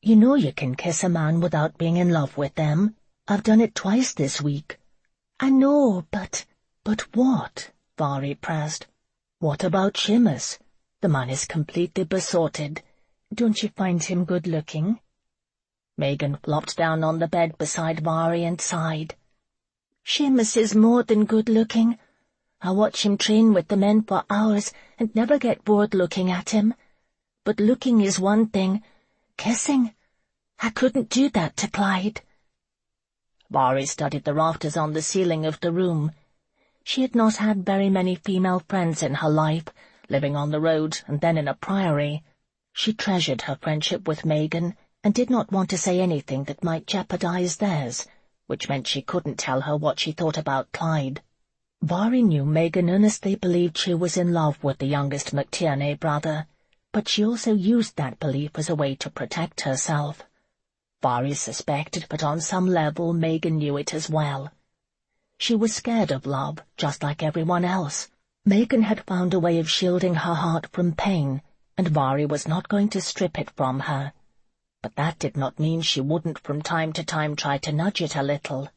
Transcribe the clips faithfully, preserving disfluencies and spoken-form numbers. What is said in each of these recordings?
You know you can kiss a man without being in love with them. I've done it twice this week. I know, but... But what? Vari pressed. What about Seamus? The man is completely besotted. Don't you find him good-looking? Megan flopped down on the bed beside Vari and sighed. Seamus is more than good-looking. I watch him train with the men for hours and never get bored looking at him. But looking is one thing. Kissing? I couldn't do that to Clyde. Vari studied the rafters on the ceiling of the room. She had not had very many female friends in her life, living on the road and then in a priory. She treasured her friendship with Megan and did not want to say anything that might jeopardize theirs, which meant she couldn't tell her what she thought about Clyde. Vari knew Megan earnestly believed she was in love with the youngest McTierney brother, but she also used that belief as a way to protect herself. Vari suspected, but on some level Megan knew it as well. She was scared of love, just like everyone else. Megan had found a way of shielding her heart from pain, and Vari was not going to strip it from her. But that did not mean she wouldn't from time to time try to nudge it a little.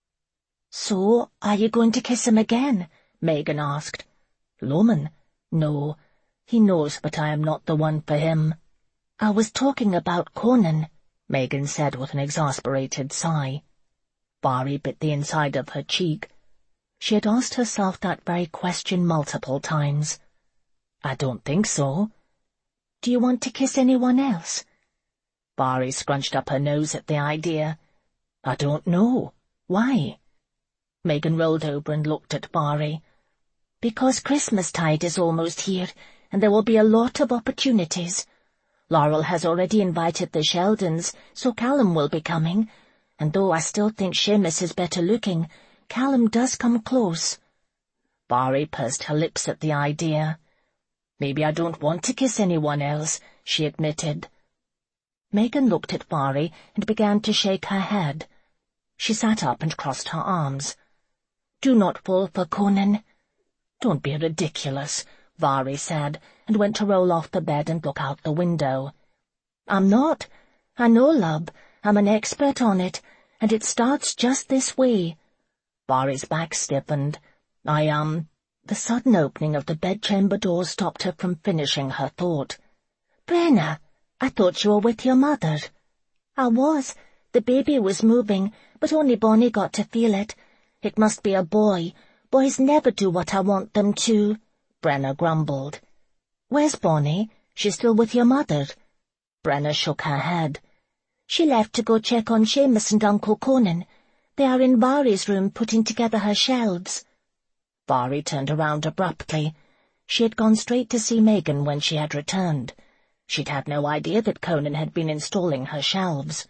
"So, are you going to kiss him again?" Megan asked. "Loman? No. He knows that I am not the one for him." "I was talking about Conan," Megan said with an exasperated sigh. Vari bit the inside of her cheek. She had asked herself that very question multiple times. "I don't think so." "Do you want to kiss anyone else?" Vari scrunched up her nose at the idea. "I don't know. Why?" Megan rolled over and looked at Vari. "Because Christmastide is almost here, and there will be a lot of opportunities. Laurel has already invited the Sheldons, so Callum will be coming, and though I still think Seamus is better looking, Callum does come close." Vari pursed her lips at the idea. "Maybe I don't want to kiss anyone else," she admitted. Megan looked at Vari and began to shake her head. She sat up and crossed her arms. "Do not fall for Conan." "Don't be ridiculous," Vari said, and went to roll off the bed and look out the window. "I'm not. I know, love. I'm an expert on it, and it starts just this way." Vari's back stiffened. I, um... The sudden opening of the bedchamber door stopped her from finishing her thought. "Brenna, I thought you were with your mother." "I was. The baby was moving, but only Bonnie got to feel it. It must be a boy. Boys never do what I want them to," Brenna grumbled. "Where's Bonnie? She's still with your mother?" Brenna shook her head. "She left to go check on Seamus and Uncle Conan. They are in Vari's room putting together her shelves." Vari turned around abruptly. She had gone straight to see Megan when she had returned. She'd had no idea that Conan had been installing her shelves.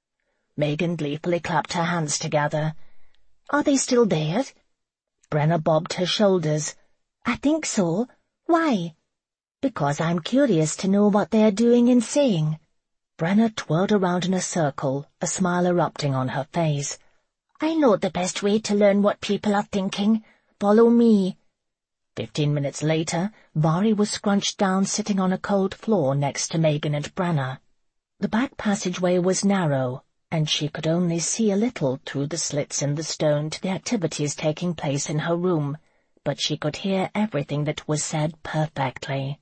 Megan gleefully clapped her hands together. "Are they still there?" Brenna bobbed her shoulders. "I think so. Why?" "Because I'm curious to know what they are doing and saying." Brenna twirled around in a circle, a smile erupting on her face. "I know the best way to learn what people are thinking. Follow me." Fifteen minutes later, Vari was scrunched down sitting on a cold floor next to Megan and Brenna. The back passageway was narrow, and she could only see a little through the slits in the stone to the activities taking place in her room, but she could hear everything that was said perfectly.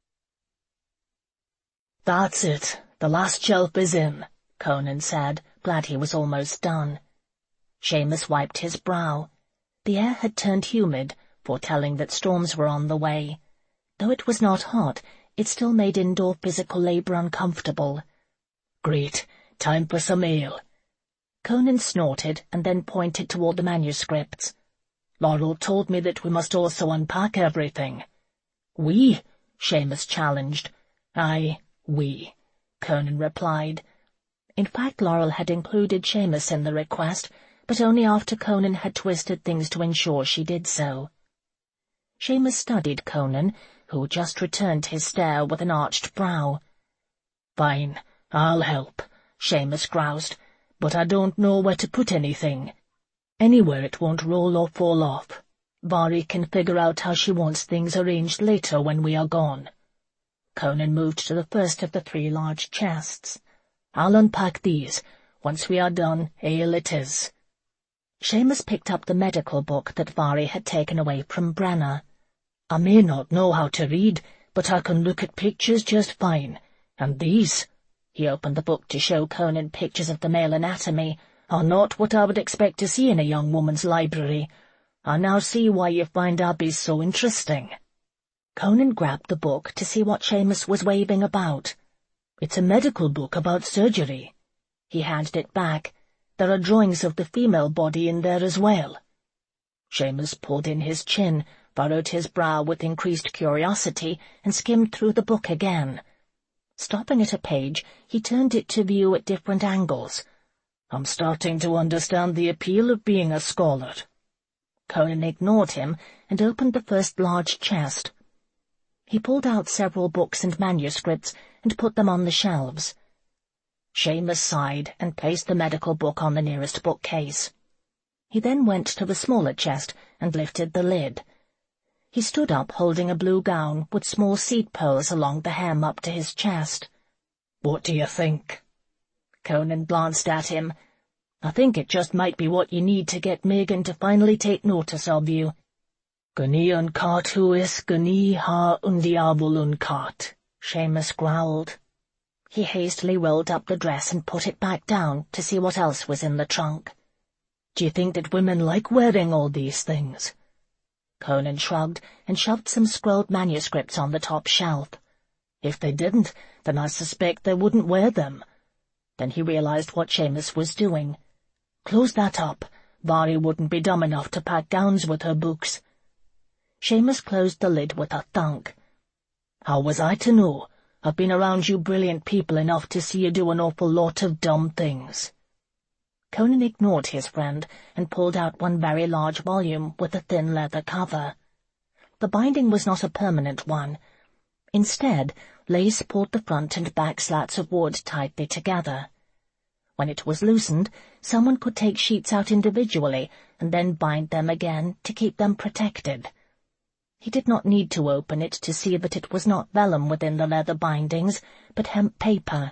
"That's it. The last shelf is in," Conan said, glad he was almost done. Seamus wiped his brow. The air had turned humid, foretelling that storms were on the way. Though it was not hot, it still made indoor physical labor uncomfortable. "Great. Time for some ale." Conan snorted and then pointed toward the manuscripts. "Laurel told me that we must also unpack everything." "We?" Seamus challenged. "Aye, we," Conan replied. In fact, Laurel had included Seamus in the request, but only after Conan had twisted things to ensure she did so. Seamus studied Conan, who just returned his stare with an arched brow. "Fine, I'll help," Seamus groused, "but I don't know where to put anything. Anywhere it won't roll or fall off. Vari can figure out how she wants things arranged later when we are gone." Conan moved to the first of the three large chests. I'll unpack these. Once we are done, ale it is." Seamus picked up the medical book that Vari had taken away from Brenna. "I may not know how to read, but I can look at pictures just fine. And these," he opened the book to show Conan pictures of the male anatomy, "are not what I would expect to see in a young woman's library. I now see why you find abbeys so interesting." Conan grabbed the book to see what Seamus was waving about. "It's a medical book about surgery." He handed it back. "There are drawings of the female body in there as well." Seamus pulled in his chin, furrowed his brow with increased curiosity, and skimmed through the book again. Stopping at a page, he turned it to view at different angles. "I'm starting to understand the appeal of being a scholar." Conan ignored him and opened the first large chest. He pulled out several books and manuscripts and put them on the shelves. Seamus sighed and placed the medical book on the nearest bookcase. He then went to the smaller chest and lifted the lid. He stood up holding a blue gown with small seed pearls along the hem up to his chest. "What do you think?" Conan glanced at him. "I think it just might be what you need to get Megan to finally take notice of you." "Gunni uncat huis, gunni ha undiavol uncat," Seamus growled. He hastily rolled up the dress and put it back down to see what else was in the trunk. "Do you think that women like wearing all these things?" Conan shrugged and shoved some scrolled manuscripts on the top shelf. "If they didn't, then I suspect they wouldn't wear them." Then he realized what Seamus was doing. "Close that up. Vari wouldn't be dumb enough to pack gowns with her books." Seamus closed the lid with a thunk. "How was I to know? I've been around you brilliant people enough to see you do an awful lot of dumb things." Conan ignored his friend and pulled out one very large volume with a thin leather cover. The binding was not a permanent one. Instead, lace pulled the front and back slats of wood tightly together. When it was loosened, someone could take sheets out individually and then bind them again to keep them protected. He did not need to open it to see that it was not vellum within the leather bindings, but hemp paper.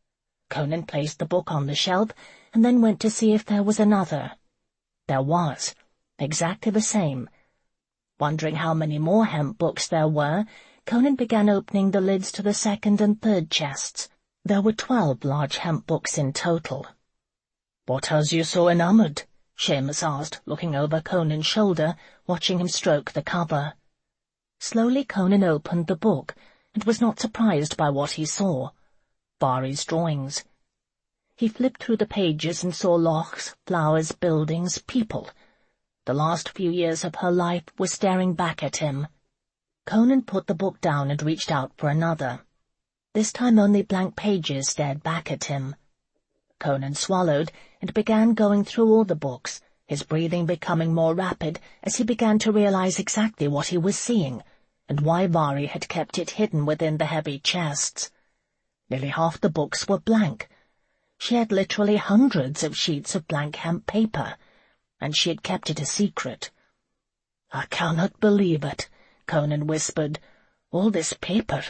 Conan placed the book on the shelf and then went to see if there was another. There was, exactly the same. Wondering how many more hemp books there were, Conan began opening the lids to the second and third chests. There were twelve large hemp books in total. "What has you so enamoured?" Seamus asked, looking over Conan's shoulder, watching him stroke the cover. Slowly Conan opened the book, and was not surprised by what he saw. Vari's drawings. He flipped through the pages and saw lochs, flowers, buildings, people. The last few years of her life were staring back at him. Conan put the book down and reached out for another. This time only blank pages stared back at him. Conan swallowed and began going through all the books, his breathing becoming more rapid as he began to realize exactly what he was seeing, and why Vari had kept it hidden within the heavy chests. Nearly half the books were blank. She had literally hundreds of sheets of blank hemp paper, and she had kept it a secret. "I cannot believe it," Conan whispered. "All this paper."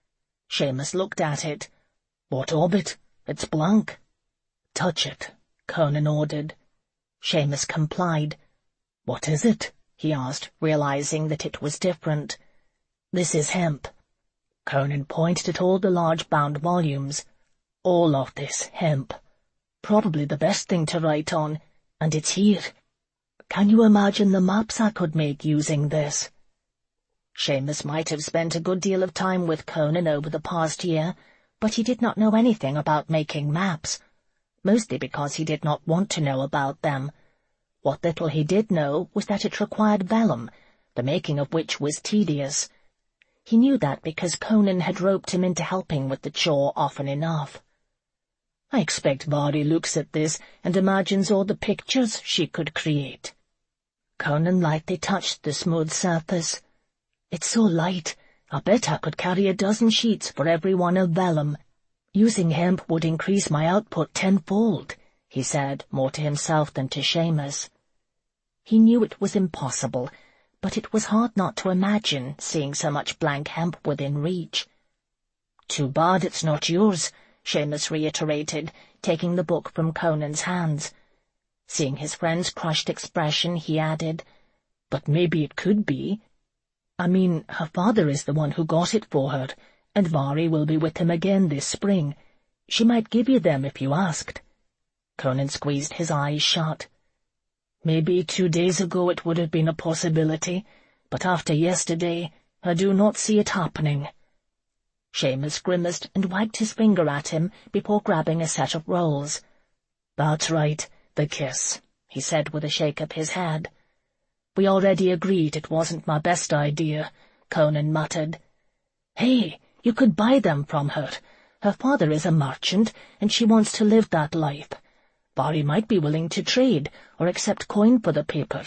Seamus looked at it. "What of it? It's blank." "Touch it," Conan ordered. Seamus complied. "What is it?" he asked, realizing that it was different. "This is hemp." Conan pointed at all the large bound volumes. "All of this hemp. Probably the best thing to write on, and it's here. Can you imagine the maps I could make using this?" Seamus might have spent a good deal of time with Conan over the past year, but he did not know anything about making maps, mostly because he did not want to know about them. What little he did know was that it required vellum, the making of which was tedious. He knew that because Conan had roped him into helping with the chore often enough. "I expect Vari looks at this and imagines all the pictures she could create." Conan lightly touched the smooth surface. "It's so light, I bet I could carry a dozen sheets for every one of vellum. Using hemp would increase my output tenfold," he said, more to himself than to Seamus. He knew it was impossible, but it was hard not to imagine seeing so much blank hemp within reach. "Too bad it's not yours," Seamus reiterated, taking the book from Conan's hands. Seeing his friend's crushed expression, he added, "But maybe it could be. I mean, her father is the one who got it for her, and Vari will be with him again this spring. She might give you them if you asked." Conan squeezed his eyes shut. "Maybe two days ago it would have been a possibility, but after yesterday I do not see it happening." Seamus grimaced and wagged his finger at him before grabbing a set of rolls. "That's right, the kiss," he said with a shake of his head. "We already agreed it wasn't my best idea," Conan muttered. "Hey, you could buy them from her. Her father is a merchant, and she wants to live that life. Vari might be willing to trade, or accept coin for the paper."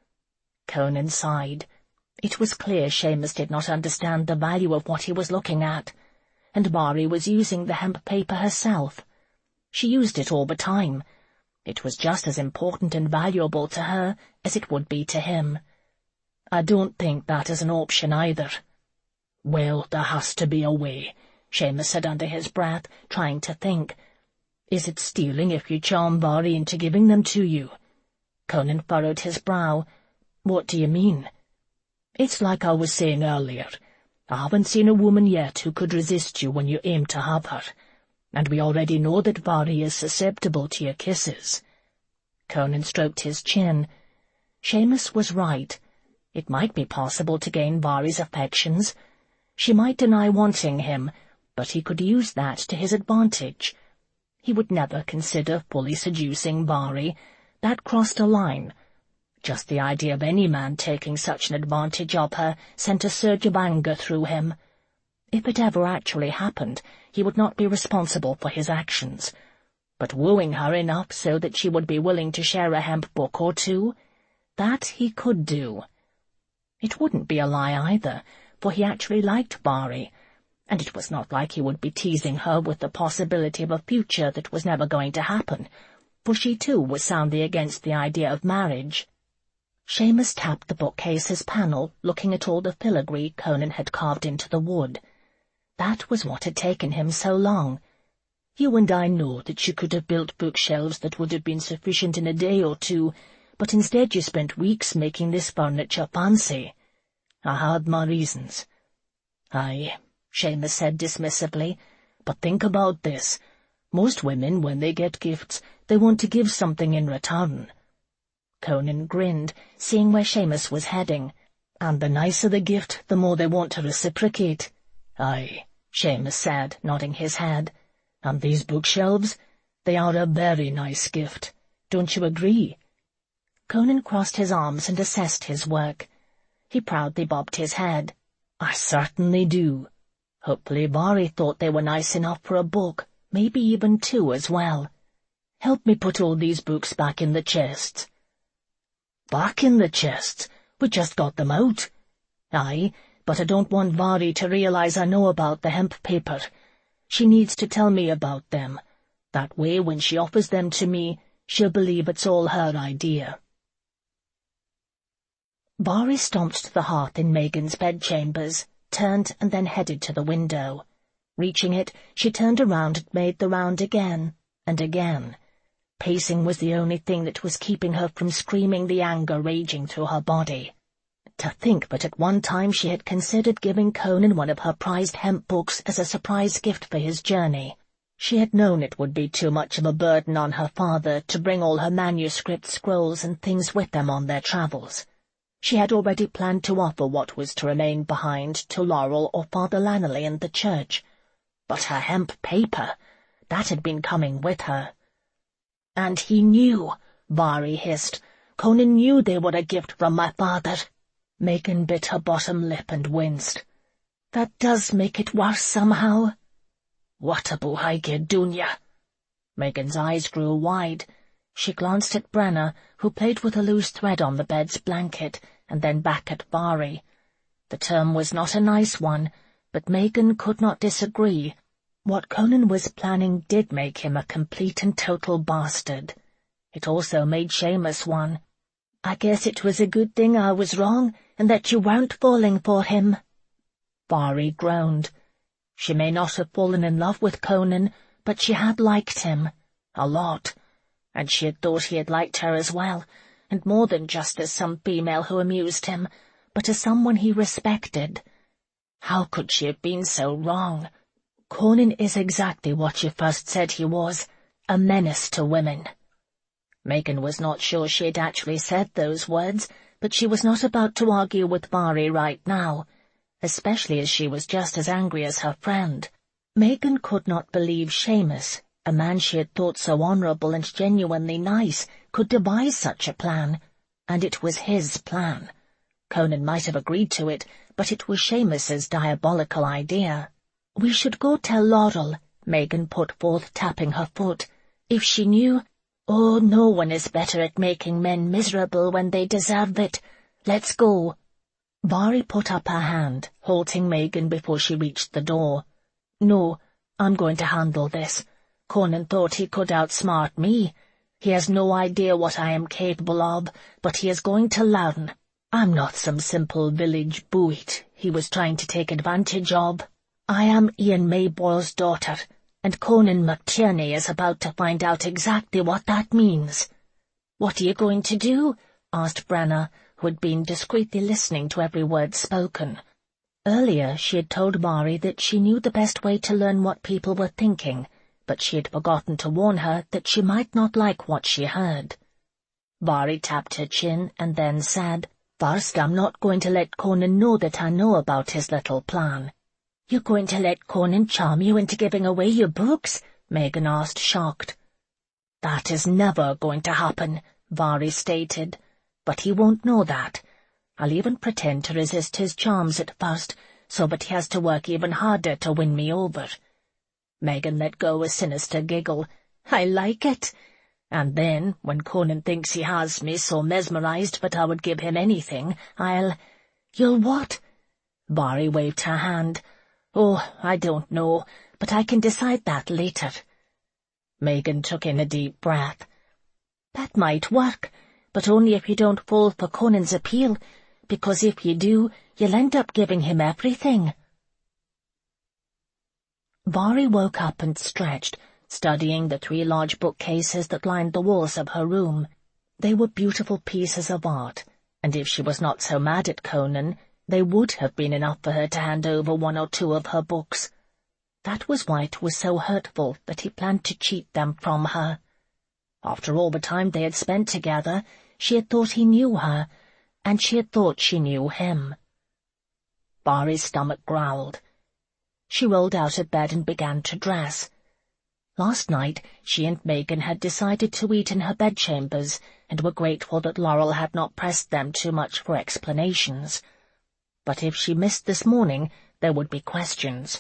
Conan sighed. It was clear Seamus did not understand the value of what he was looking at, and Vari was using the hemp paper herself. She used it all the time. It was just as important and valuable to her as it would be to him. "I don't think that is an option either." "Well, there has to be a way," Seamus said under his breath, trying to think. "Is it stealing if you charm Vari into giving them to you?" Conan furrowed his brow. "What do you mean?" "It's like I was saying earlier. I haven't seen a woman yet who could resist you when you aim to have her, and we already know that Vari is susceptible to your kisses." Conan stroked his chin. Seamus was right. It might be possible to gain Vari's affections. She might deny wanting him, but he could use that to his advantage. He would never consider fully seducing Vari. That crossed a line. Just the idea of any man taking such an advantage of her sent a surge of anger through him. If it ever actually happened, he would not be responsible for his actions. But wooing her enough so that she would be willing to share a hemp book or two, that he could do. It wouldn't be a lie either, for he actually liked Vari, and it was not like he would be teasing her with the possibility of a future that was never going to happen, for she too was soundly against the idea of marriage. Seamus tapped the bookcase's panel, looking at all the filigree Conan had carved into the wood. That was what had taken him so long. "You and I know that you could have built bookshelves that would have been sufficient in a day or two, but instead you spent weeks making this furniture fancy." "I had my reasons." "Aye," Seamus said dismissively, "but think about this. Most women, when they get gifts, they want to give something in return." Conan grinned, seeing where Seamus was heading. "And the nicer the gift, the more they want to reciprocate." "Aye," Seamus said, nodding his head. "And these bookshelves? They are a very nice gift. Don't you agree?" Conan crossed his arms and assessed his work. He proudly bobbed his head. "I certainly do. Hopefully Vari thought they were nice enough for a book, maybe even two as well. Help me put all these books back in the chests." "Back in the chests? We just got them out." "Aye, but I don't want Vari to realize I know about the hemp paper. She needs to tell me about them. That way, when she offers them to me, she'll believe it's all her idea." Vari stomped to the hearth in Megan's bedchambers, turned and then headed to the window. Reaching it, she turned around and made the round again and again. Pacing was the only thing that was keeping her from screaming the anger raging through her body. To think that at one time she had considered giving Conan one of her prized hemp books as a surprise gift for his journey. She had known it would be too much of a burden on her father to bring all her manuscript scrolls and things with them on their travels. She had already planned to offer what was to remain behind to Laurel or Father Laneley and the church. But her hemp paper, that had been coming with her. "And he knew," Vari hissed. "Conan knew they were a gift from my father." Megan bit her bottom lip and winced. "That does make it worse somehow." "What a buhaige, Dunya?" Megan's eyes grew wide. She glanced at Brenna, who played with a loose thread on the bed's blanket, and then back at Vari. The term was not a nice one, but Megan could not disagree. What Conan was planning did make him a complete and total bastard. It also made Seamus one. "I guess it was a good thing I was wrong, and that you weren't falling for him." Vari groaned. She may not have fallen in love with Conan, but she had liked him. A lot. And she had thought he had liked her as well, and more than just as some female who amused him, but as someone he respected. How could she have been so wrong? Conan is exactly what she first said he was, a menace to women. Megan was not sure she had actually said those words, but she was not about to argue with Vari right now, especially as she was just as angry as her friend. Megan could not believe Seamus, a man she had thought so honourable and genuinely nice, could devise such a plan, and it was his plan. Conan might have agreed to it, but it was Seamus's diabolical idea. "We should go tell Laurel," Megan put forth, tapping her foot. "If she knew— Oh, no one is better at making men miserable when they deserve it. Let's go." Vari put up her hand, halting Megan before she reached the door. "No, I'm going to handle this. Conan thought he could outsmart me. He has no idea what I am capable of, but he is going to learn. I'm not some simple village buoyt he was trying to take advantage of. I am Ian Mayboyle's daughter, and Conan McTierney is about to find out exactly what that means." "What are you going to do?" asked Brenna, who had been discreetly listening to every word spoken. Earlier she had told Vari that she knew the best way to learn what people were thinking, but she had forgotten to warn her that she might not like what she heard. Vari tapped her chin and then said, "First, I'm not going to let Conan know that I know about his little plan." "You're going to let Conan charm you into giving away your books?" Megan asked, shocked. "That is never going to happen," Vari stated. "But he won't know that. I'll even pretend to resist his charms at first, so that he has to work even harder to win me over." Megan let go a sinister giggle. "I like it. And then, when Conan thinks he has me so mesmerized that I would give him anything, I'll—" "You'll what?" Vari waved her hand. "Oh, I don't know, but I can decide that later." Megan took in a deep breath. "That might work, but only if you don't fall for Conan's appeal, because if you do, you'll end up giving him everything." Vari woke up and stretched, studying the three large bookcases that lined the walls of her room. They were beautiful pieces of art, and if she was not so mad at Conan, they would have been enough for her to hand over one or two of her books. That was why it was so hurtful that he planned to cheat them from her. After all the time they had spent together, she had thought he knew her, and she had thought she knew him. Vari's stomach growled. She rolled out of bed and began to dress. Last night she and Megan had decided to eat in her bedchambers, and were grateful that Laurel had not pressed them too much for explanations. But if she missed this morning, there would be questions.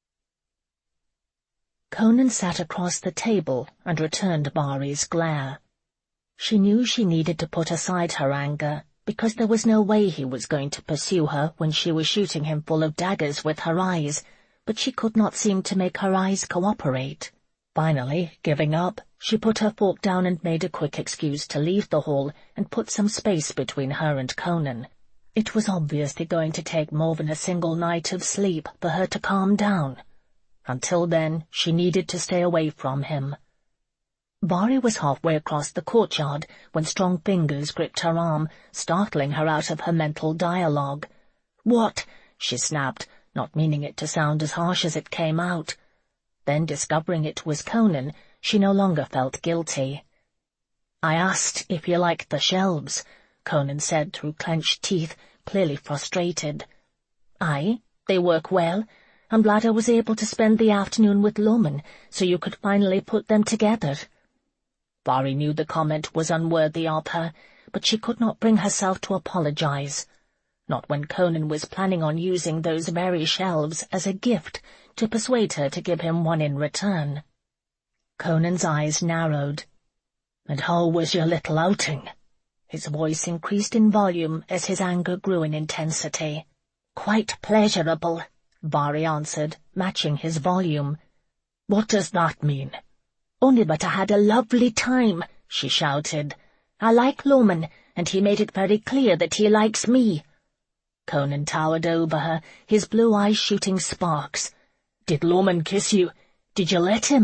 Conan sat across the table and returned Vari's glare. She knew she needed to put aside her anger, because there was no way he was going to pursue her when she was shooting him full of daggers with her eyes, but she could not seem to make her eyes cooperate. Finally, giving up, she put her fork down and made a quick excuse to leave the hall and put some space between her and Conan. It was obviously going to take more than a single night of sleep for her to calm down. Until then, she needed to stay away from him. Vari was halfway across the courtyard when strong fingers gripped her arm, startling her out of her mental dialogue. "What?" she snapped, not meaning it to sound as harsh as it came out. Then, discovering it was Conan, she no longer felt guilty. "I asked if you liked the shelves," Conan said through clenched teeth, clearly frustrated. "Aye, they work well. I'm glad I was able to spend the afternoon with Loman, so you could finally put them together." Vari knew the comment was unworthy of her, but she could not bring herself to apologize. Not when Conan was planning on using those very shelves as a gift to persuade her to give him one in return. Conan's eyes narrowed. "And how was your little outing?" His voice increased in volume as his anger grew in intensity. "Quite pleasurable," Vari answered, matching his volume. "What does that mean?" "Only that I had a lovely time," she shouted. "I like Loman, and he made it very clear that he likes me." Conan towered over her, his blue eyes shooting sparks. "Did Loman kiss you? Did you let him?"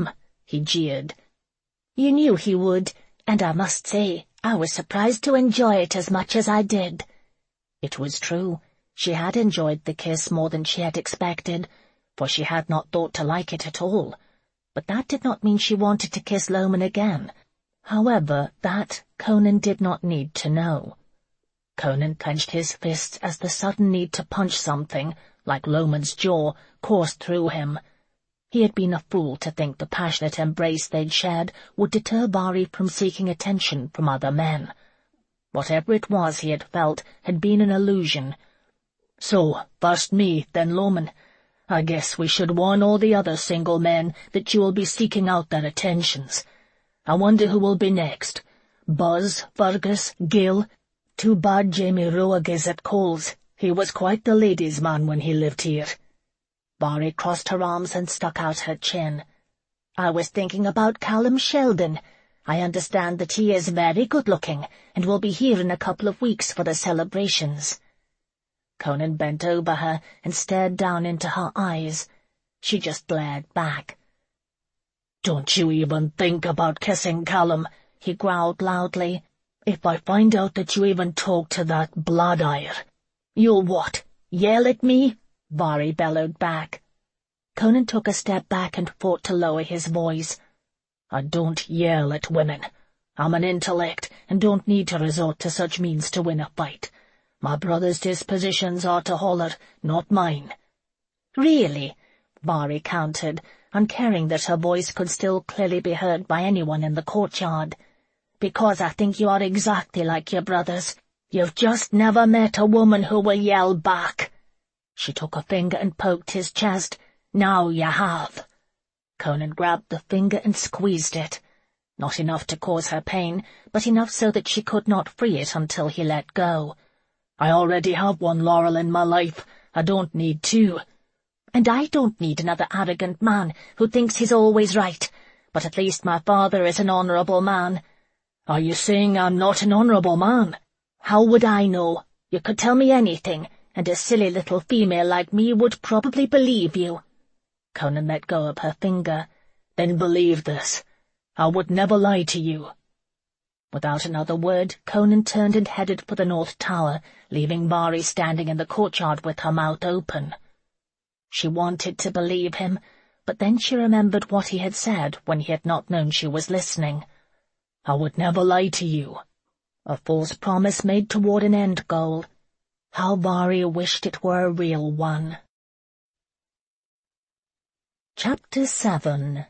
he jeered. "You knew he would, and I must say, I was surprised to enjoy it as much as I did." It was true. She had enjoyed the kiss more than she had expected, for she had not thought to like it at all. But that did not mean she wanted to kiss Loman again. However, that Conan did not need to know. Conan clenched his fists as the sudden need to punch something, like Loman's jaw, coursed through him. He had been a fool to think the passionate embrace they'd shared would deter Bari from seeking attention from other men. Whatever it was he had felt had been an illusion. "So, first me, then Loman. I guess we should warn all the other single men that you will be seeking out their attentions. I wonder who will be next. Buzz, Fergus, Gil. Too bad Jamie Roag is at Coles. He was quite the ladies' man when he lived here." Bari crossed her arms and stuck out her chin. "I was thinking about Callum Sheldon. I understand that he is very good-looking, and will be here in a couple of weeks for the celebrations." Conan bent over her and stared down into her eyes. She just glared back. "Don't you even think about kissing Callum," he growled loudly. "If I find out that you even talk to that blood-ire—" "You'll what, yell at me?" Bari bellowed back. Conan took a step back and fought to lower his voice. "I don't yell at women. I'm an intellect and don't need to resort to such means to win a fight. My brother's dispositions are to holler, not mine." "Really?" Bari countered, uncaring that her voice could still clearly be heard by anyone in the courtyard. "Because I think you are exactly like your brothers. You've just never met a woman who will yell back." She took a finger and poked his chest. "Now you have." Conan grabbed the finger and squeezed it. Not enough to cause her pain, but enough so that she could not free it until he let go. "I already have one Laurel in my life. I don't need two." "And I don't need another arrogant man who thinks he's always right. But at least my father is an honourable man." "Are you saying I'm not an honourable man?" "How would I know? You could tell me anything, and a silly little female like me would probably believe you." Conan let go of her finger. "Then believe this. I would never lie to you." Without another word, Conan turned and headed for the North Tower, leaving Bari standing in the courtyard with her mouth open. She wanted to believe him, but then she remembered what he had said when he had not known she was listening. "I would never lie to you." A false promise made toward an end goal. How Bari wished it were a real one. Chapter seven.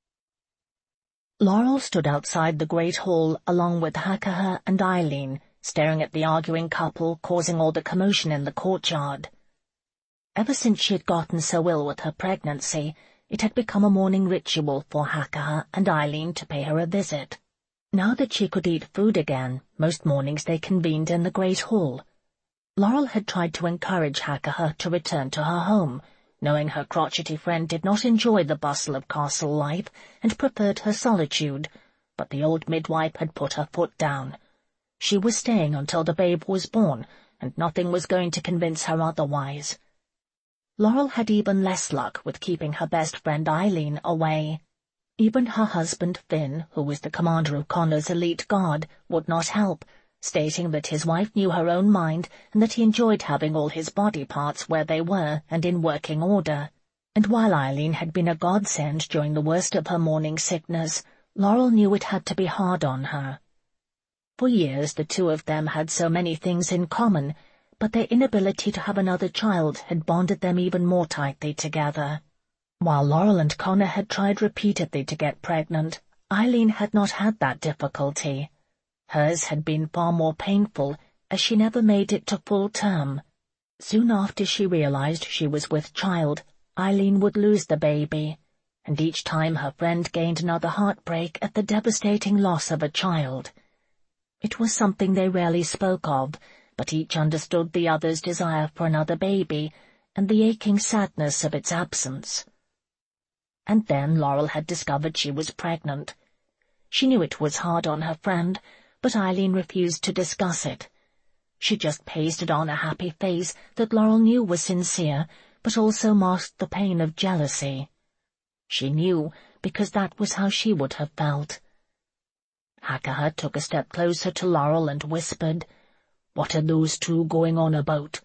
Laurel stood outside the great hall along with Hakaha and Eileen, staring at the arguing couple causing all the commotion in the courtyard. Ever since she had gotten so ill with her pregnancy, it had become a morning ritual for Hakaha and Eileen to pay her a visit. Now that she could eat food again, most mornings they convened in the great hall. Laurel had tried to encourage Hakaha to return to her home, knowing her crotchety friend did not enjoy the bustle of castle life and preferred her solitude, but the old midwife had put her foot down. She was staying until the babe was born, and nothing was going to convince her otherwise. Laurel had even less luck with keeping her best friend Eileen away. Even her husband Finn, who was the commander of Connor's elite guard, would not help, stating that his wife knew her own mind and that he enjoyed having all his body parts where they were and in working order. And while Eileen had been a godsend during the worst of her morning sickness, Laurel knew it had to be hard on her. For years the two of them had so many things in common, but their inability to have another child had bonded them even more tightly together. While Laurel and Connor had tried repeatedly to get pregnant, Eileen had not had that difficulty. Hers had been far more painful, as she never made it to full term. Soon after she realized she was with child, Eileen would lose the baby, and each time her friend gained another heartbreak at the devastating loss of a child. It was something they rarely spoke of, but each understood the other's desire for another baby, and the aching sadness of its absence. And then Laurel had discovered she was pregnant. She knew it was hard on her friend, but Eileen refused to discuss it. She just pasted on a happy face that Laurel knew was sincere, but also masked the pain of jealousy. She knew, because that was how she would have felt. Hakaha took a step closer to Laurel and whispered, "What are those two going on about?"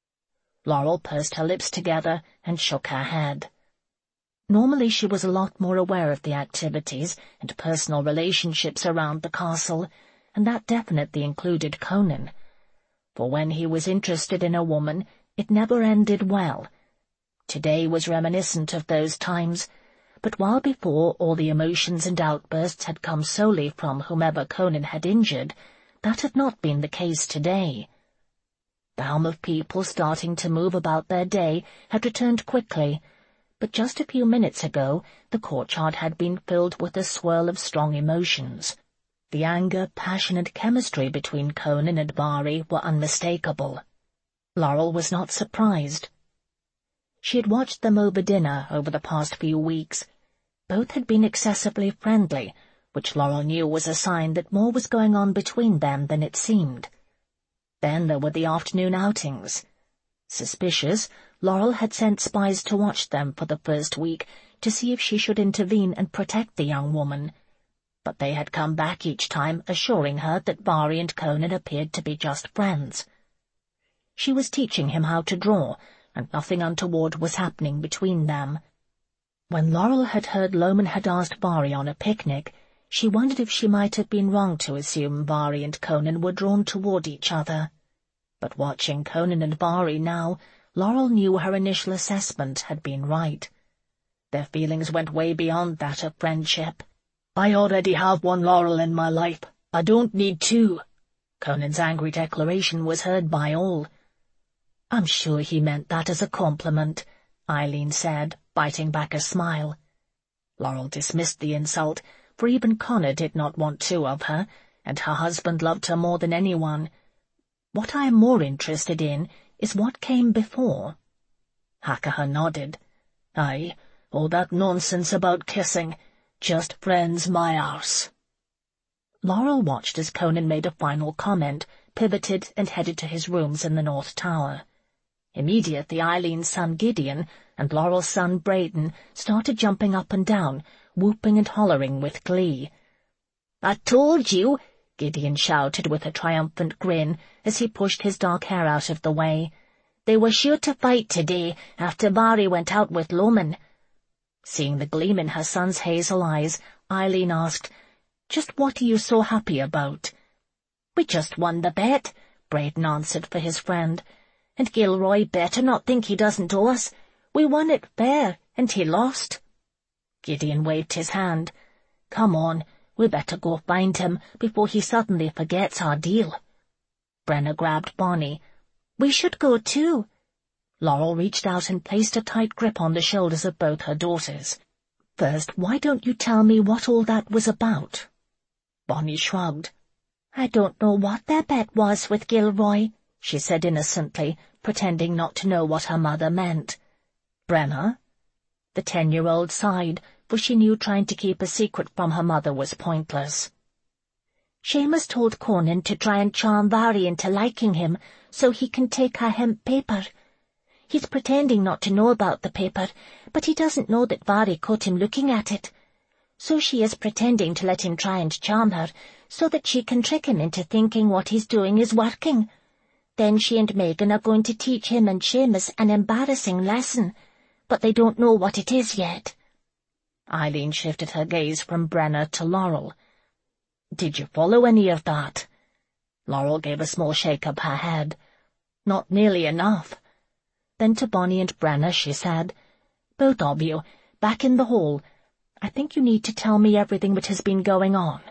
Laurel pursed her lips together and shook her head. Normally she was a lot more aware of the activities and personal relationships around the castle, and that definitely included Conan. For when he was interested in a woman, it never ended well. Today was reminiscent of those times, but while before all the emotions and outbursts had come solely from whomever Conan had injured, that had not been the case today. The hum of people starting to move about their day had returned quickly, but just a few minutes ago the courtyard had been filled with a swirl of strong emotions. The anger, passion, and chemistry between Conan and Bari were unmistakable. Laurel was not surprised. She had watched them over dinner over the past few weeks. Both had been excessively friendly, which Laurel knew was a sign that more was going on between them than it seemed. Then there were the afternoon outings. Suspicious, Laurel had sent spies to watch them for the first week to see if she should intervene and protect the young woman, but they had come back each time assuring her that Bari and Conan appeared to be just friends. She was teaching him how to draw, and nothing untoward was happening between them. When Laurel had heard Loman had asked Bari on a picnic, she wondered if she might have been wrong to assume Bari and Conan were drawn toward each other. But watching Conan and Bari now, Laurel knew her initial assessment had been right. Their feelings went way beyond that of friendship. "I already have one Laurel in my life. I don't need two." Conan's angry declaration was heard by all. "I'm sure he meant that as a compliment," Eileen said, biting back a smile. Laurel dismissed the insult, for even Connor did not want two of her, and her husband loved her more than anyone. "What I am more interested in is what came before." Hakaha nodded. "Aye, all that nonsense about kissing. Just friends, my arse." Laurel watched as Conan made a final comment, pivoted, and headed to his rooms in the North Tower. Immediately Eileen's son Gideon and Laurel's son Brayden started jumping up and down, whooping and hollering with glee. "I told you," Gideon shouted with a triumphant grin as he pushed his dark hair out of the way. "They were sure to fight today after Bari went out with Loman." Seeing the gleam in her son's hazel eyes, Eileen asked, "Just what are you so happy about?" "We just won the bet," Brayden answered for his friend. "And Gilroy better not think he doesn't owe us. We won it fair, and he lost." Gideon waved his hand. "Come on, we better go find him before he suddenly forgets our deal." Brenna grabbed Bonnie. "We should go too." Laurel reached out and placed a tight grip on the shoulders of both her daughters. "First, why don't you tell me what all that was about?" Bonnie shrugged. "I don't know what their bet was with Gilroy," she said innocently, pretending not to know what her mother meant. "Brenna?" The ten-year-old sighed, for she knew trying to keep a secret from her mother was pointless. "Seamus told Conan to try and charm Bari into liking him so he can take her hemp paper. He's pretending not to know about the paper, but he doesn't know that Bari caught him looking at it. So she is pretending to let him try and charm her, so that she can trick him into thinking what he's doing is working. Then she and Megan are going to teach him and Seamus an embarrassing lesson, but they don't know what it is yet." Eileen shifted her gaze from Brenna to Laurel. "Did you follow any of that?" Laurel gave a small shake of her head. "Not nearly enough." Then to Bonnie and Brenna she said, "Both of you, back in the hall. I think you need to tell me everything that has been going on."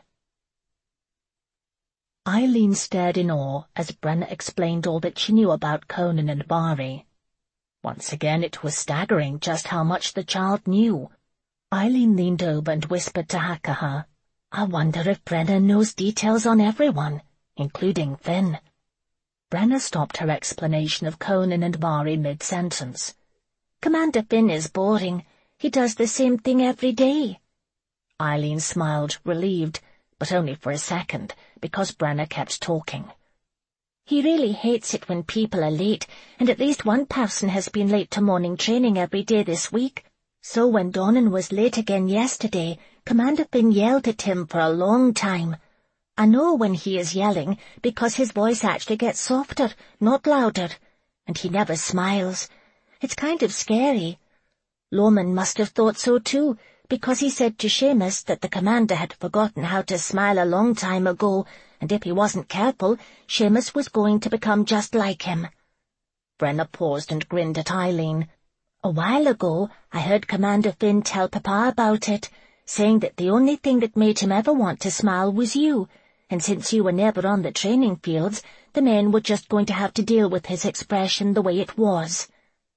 Eileen stared in awe as Brenna explained all that she knew about Conan and Bari. Once again it was staggering just how much the child knew. Eileen leaned over and whispered to Hakaha, "I wonder if Brenna knows details on everyone, including Finn." Brenna stopped her explanation of Conan and Bari mid-sentence. "Commander Finn is boring. He does the same thing every day." Eileen smiled, relieved, but only for a second, because Brenna kept talking. "He really hates it when people are late, and at least one person has been late to morning training every day this week. So when Donnan was late again yesterday, Commander Finn yelled at him for a long time. I know when he is yelling, because his voice actually gets softer, not louder, and he never smiles. It's kind of scary. Loman must have thought so too, because he said to Seamus that the commander had forgotten how to smile a long time ago, and if he wasn't careful, Seamus was going to become just like him. Brenna paused and grinned at Eileen. A while ago, I heard Commander Finn tell Papa about it, saying that the only thing that made him ever want to smile was you, and since you were never on the training fields, the men were just going to have to deal with his expression the way it was.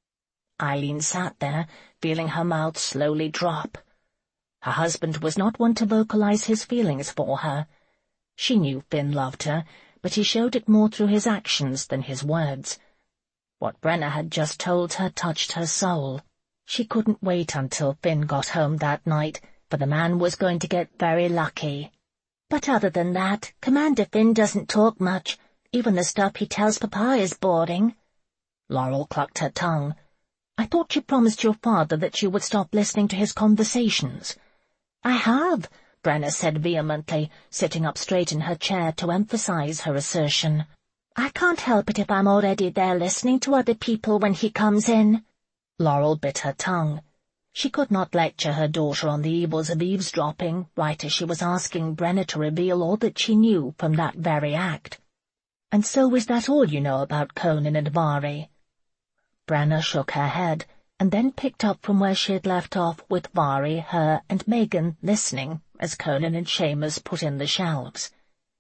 Eileen sat there, feeling her mouth slowly drop. Her husband was not one to vocalize his feelings for her. She knew Finn loved her, but he showed it more through his actions than his words. What Brenna had just told her touched her soul. She couldn't wait until Finn got home that night, for the man was going to get very lucky. But other than that, Commander Finn doesn't talk much. Even the stuff he tells Papa is boring. Laurel clucked her tongue. I thought you promised your father that you would stop listening to his conversations. I have, Brenna said vehemently, sitting up straight in her chair to emphasize her assertion. I can't help it if I'm already there listening to other people when he comes in. Laurel bit her tongue. She could not lecture her daughter on the evils of eavesdropping, right as she was asking Brenna to reveal all that she knew from that very act. And so is that all you know about Conan and Vari? Brenna shook her head, and then picked up from where she had left off with Vari, her, and Megan listening as Conan and Seamus put in the shelves.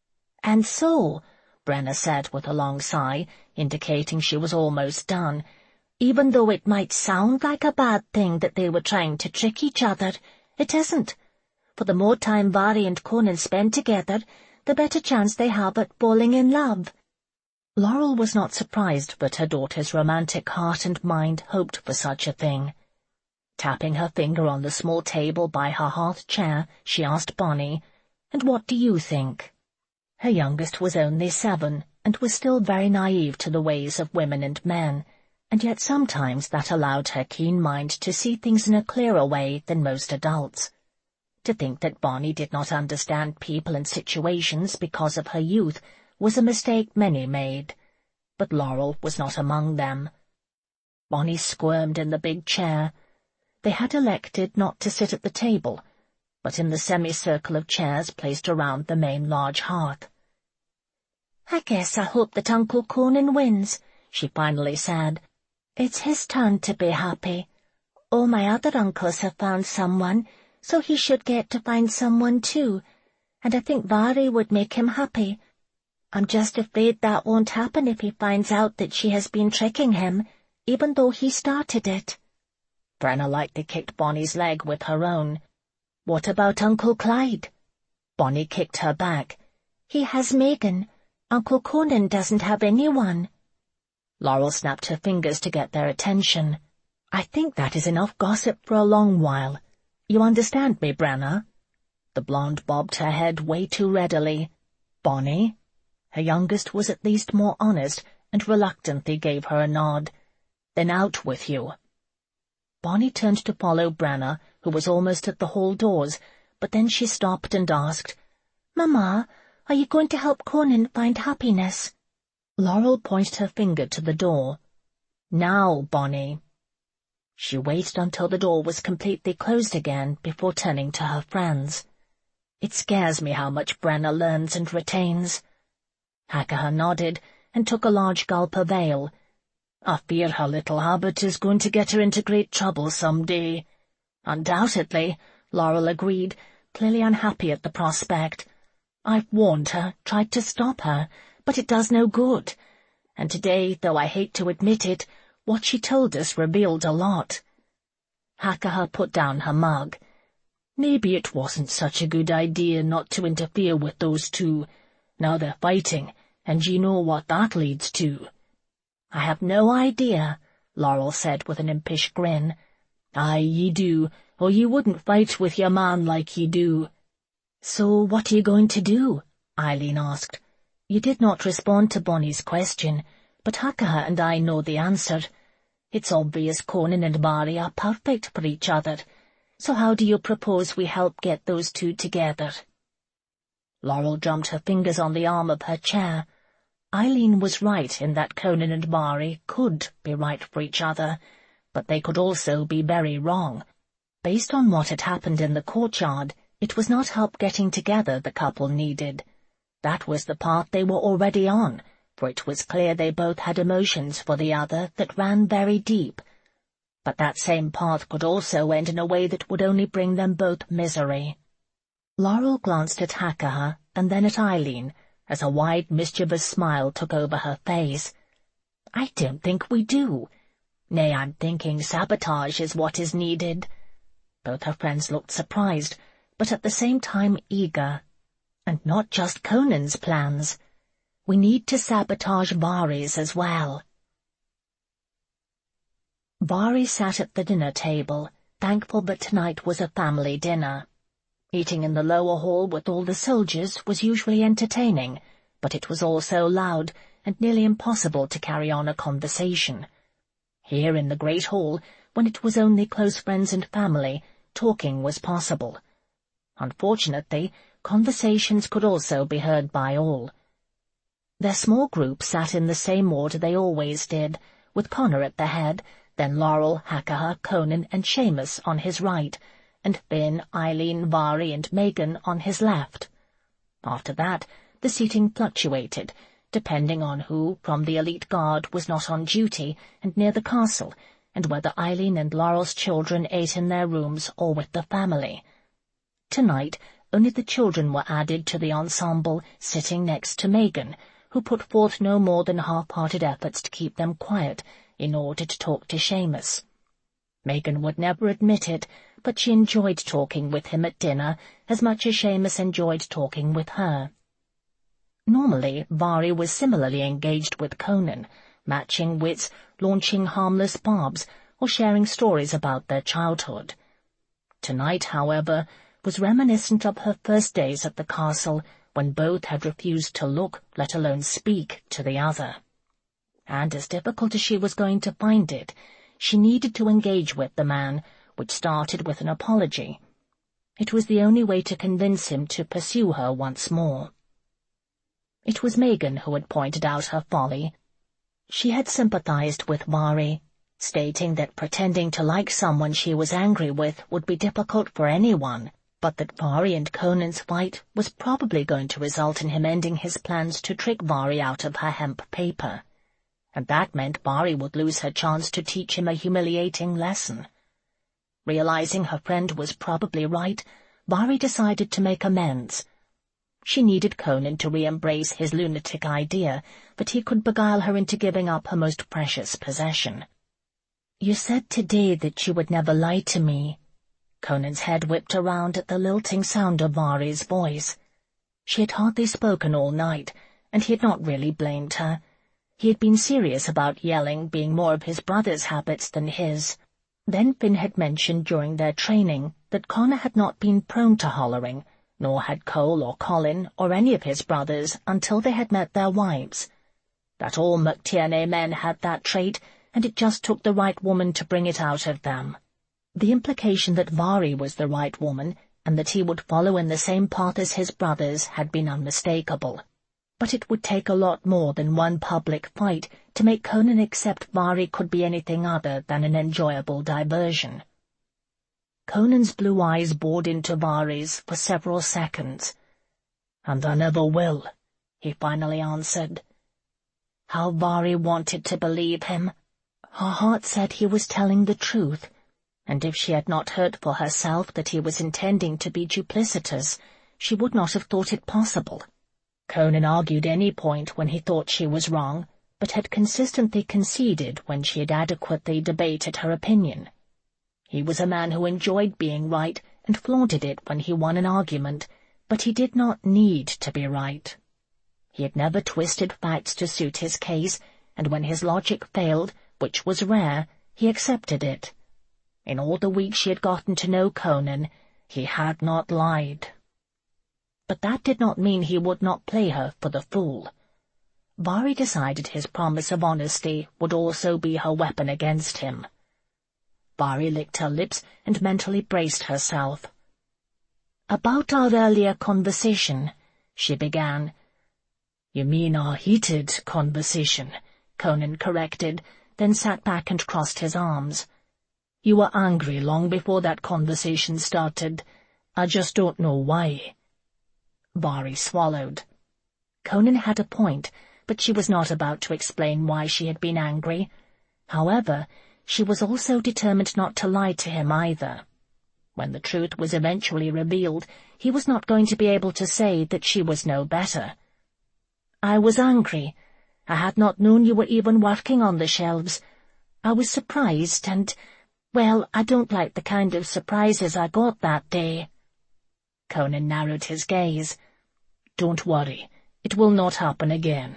And so, Brenna said with a long sigh, indicating she was almost done, even though it might sound like a bad thing that they were trying to trick each other, it isn't. For the more time Vari and Conan spend together, the better chance they have at falling in love. Laurel was not surprised that her daughter's romantic heart and mind hoped for such a thing. Tapping her finger on the small table by her hearth chair, she asked Bonnie, "And what do you think?" Her youngest was only seven, and was still very naive to the ways of women and men, and yet sometimes that allowed her keen mind to see things in a clearer way than most adults. To think that Bonnie did not understand people and situations because of her youth was a mistake many made, but Laurel was not among them. Bonnie squirmed in the big chair. They had elected not to sit at the table, but in the semicircle of chairs placed around the main large hearth. "I guess I hope that Uncle Conan wins," she finally said. "It's his turn to be happy. All my other uncles have found someone, so he should get to find someone too, and I think Vari would make him happy. I'm just afraid that won't happen if he finds out that she has been tricking him, even though he started it." Brenna lightly kicked Bonnie's leg with her own. "What about Uncle Clyde?" Bonnie kicked her back. "He has Megan. Uncle Conan doesn't have anyone." Laurel snapped her fingers to get their attention. "I think that is enough gossip for a long while. You understand me, Brenna?" The blonde bobbed her head way too readily. "Bonnie?" Her youngest was at least more honest, and reluctantly gave her a nod. "Then out with you." Bonnie turned to follow Brenna, who was almost at the hall doors, but then she stopped and asked, "Mama, are you going to help Conan find happiness?" Laurel pointed her finger to the door. "Now, Bonnie." She waited until the door was completely closed again before turning to her friends. "It scares me how much Brenna learns and retains." Hakaha nodded and took a large gulp of ale. "I fear her little habit is going to get her into great trouble some day." "Undoubtedly," Laurel agreed, clearly unhappy at the prospect. "I've warned her, tried to stop her, but it does no good. And today, though I hate to admit it, what she told us revealed a lot." Hakaha put down her mug. "Maybe it wasn't such a good idea not to interfere with those two. Now they're fighting, and you know what that leads to." "I have no idea," Laurel said with an impish grin. "Aye, ye do, or you wouldn't fight with your man like ye do." "So what are you going to do?" Eileen asked. You did not respond to Bonnie's question, but Hakaha and I know the answer. It's obvious Conan and Mari are perfect for each other, so how do you propose we help get those two together?" Laurel drummed her fingers on the arm of her chair. Eileen was right in that Conan and Mari could be right for each other, but they could also be very wrong. Based on what had happened in the courtyard, it was not help getting together the couple needed. That was the path they were already on, for it was clear they both had emotions for the other that ran very deep. But that same path could also end in a way that would only bring them both misery. Laurel glanced at Hakaha and then at Eileen, as a wide, mischievous smile took over her face. "I don't think we do. Nay, I'm thinking sabotage is what is needed." Both her friends looked surprised, but at the same time eager. "And not just Conan's plans. We need to sabotage Vari's as well." Vari sat at the dinner table, thankful that tonight was a family dinner. Eating in the lower hall with all the soldiers was usually entertaining, but it was also loud and nearly impossible to carry on a conversation. Here in the great hall, when it was only close friends and family, talking was possible. Unfortunately, conversations could also be heard by all. Their small group sat in the same order they always did, with Connor at the head, then Laurel, Hakaha, Conan, and Seamus on his right, and Finn, Eileen, Vari, and Megan on his left. After that, the seating fluctuated, depending on who from the elite guard was not on duty and near the castle, and whether Eileen and Laurel's children ate in their rooms or with the family. Tonight, only the children were added to the ensemble, sitting next to Megan, who put forth no more than half-hearted efforts to keep them quiet in order to talk to Seamus. Megan would never admit it, but she enjoyed talking with him at dinner as much as Seamus enjoyed talking with her. Normally, Vari was similarly engaged with Conan, matching wits, launching harmless barbs, or sharing stories about their childhood. Tonight, however, was reminiscent of her first days at the castle, when both had refused to look, let alone speak, to the other. And as difficult as she was going to find it, she needed to engage with the man, which started with an apology. It was the only way to convince him to pursue her once more. It was Megan who had pointed out her folly. She had sympathized with Vari, stating that pretending to like someone she was angry with would be difficult for anyone, but that Vari and Conan's fight was probably going to result in him ending his plans to trick Vari out of her hemp paper. And that meant Vari would lose her chance to teach him a humiliating lesson. Realizing her friend was probably right, Vari decided to make amends. She needed Conan to re-embrace his lunatic idea that he could beguile her into giving up her most precious possession. "You said today that you would never lie to me." Conan's head whipped around at the lilting sound of Vari's voice. She had hardly spoken all night, and he had not really blamed her. He had been serious about yelling being more of his brother's habits than his. Then Finn had mentioned during their training that Connor had not been prone to hollering, nor had Cole or Colin or any of his brothers until they had met their wives. That all McTierney men had that trait, and it just took the right woman to bring it out of them. The implication that Vari was the right woman, and that he would follow in the same path as his brothers, had been unmistakable. But it would take a lot more than one public fight to make Conan accept Vari could be anything other than an enjoyable diversion. Conan's blue eyes bored into Vari's for several seconds. "And I never will," he finally answered. How Vari wanted to believe him. Her heart said he was telling the truth, and if she had not heard for herself that he was intending to be duplicitous, she would not have thought it possible. Conan argued any point when he thought she was wrong, but had consistently conceded when she had adequately debated her opinion. He was a man who enjoyed being right and flaunted it when he won an argument, but he did not need to be right. He had never twisted facts to suit his case, and when his logic failed, which was rare, he accepted it. In all the weeks she had gotten to know Conan, he had not lied. But that did not mean he would not play her for the fool. Vari decided his promise of honesty would also be her weapon against him. Vari licked her lips and mentally braced herself. "About our earlier conversation," she began. "You mean our heated conversation," Conan corrected, then sat back and crossed his arms. "You were angry long before that conversation started. I just don't know why." Vari swallowed. Conan had a point, but she was not about to explain why she had been angry. However, she was also determined not to lie to him either. When the truth was eventually revealed, he was not going to be able to say that she was no better. "I was angry. I had not known you were even working on the shelves. I was surprised and, well, I don't like the kind of surprises I got that day." Conan narrowed his gaze. "Don't worry. It will not happen again."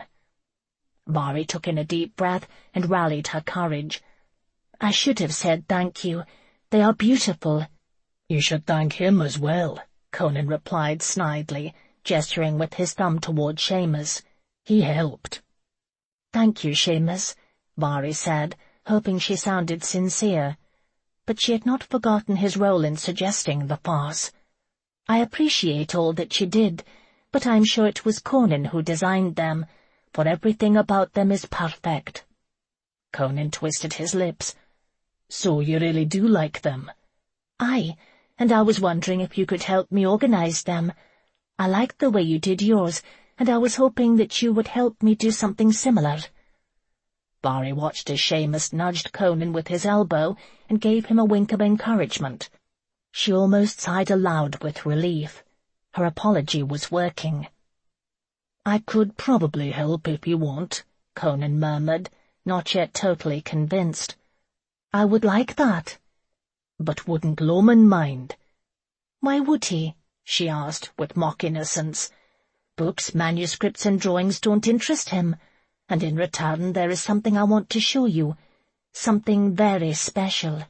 Vari took in a deep breath and rallied her courage. "I should have said thank you. They are beautiful." "You should thank him as well," Conan replied snidely, gesturing with his thumb toward Seamus. "He helped." "Thank you, Seamus," Vari said, hoping she sounded sincere. But she had not forgotten his role in suggesting the farce. "I appreciate all that you did, but I'm sure it was Conan who designed them, for everything about them is perfect." Conan twisted his lips. "So you really do like them?" "Aye, and I was wondering if you could help me organize them. I liked the way you did yours, and I was hoping that you would help me do something similar." Vari watched as Seamus nudged Conan with his elbow and gave him a wink of encouragement. She almost sighed aloud with relief. Her apology was working. "I could probably help if you want," Conan murmured, not yet totally convinced. "I would like that." "But wouldn't Loman mind?" "Why would he?" she asked, with mock innocence. "Books, manuscripts, and drawings don't interest him, and in return there is something I want to show you, something very special."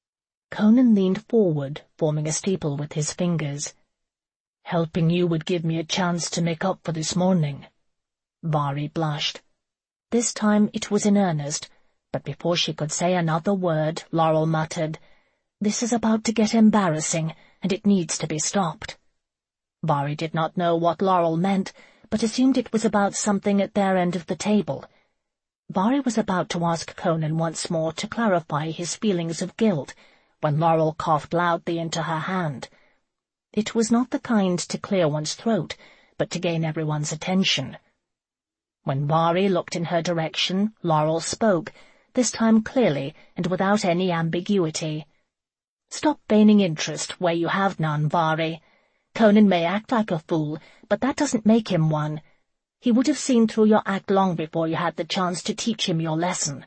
Conan leaned forward, forming a steeple with his fingers. "Helping you would give me a chance to make up for this morning." Vari blushed. This time it was in earnest, but before she could say another word, Laurel muttered, "This is about to get embarrassing, and it needs to be stopped." Vari did not know what Laurel meant, but assumed it was about something at their end of the table. Vari was about to ask Conan once more to clarify his feelings of guilt, when Laurel coughed loudly into her hand. It was not the kind to clear one's throat, but to gain everyone's attention. When Vari looked in her direction, Laurel spoke, this time clearly and without any ambiguity. "Stop feigning interest where you have none, Vari. Conan may act like a fool, but that doesn't make him one. He would have seen through your act long before you had the chance to teach him your lesson."